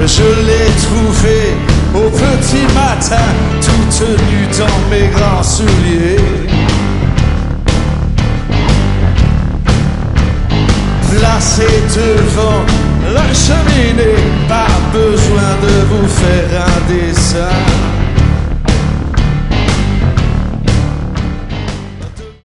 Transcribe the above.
Je l'ai trouvé au petit matin, toute nue dans mes grands souliers. Placé devant la cheminée, pas besoin de vous faire un dessin.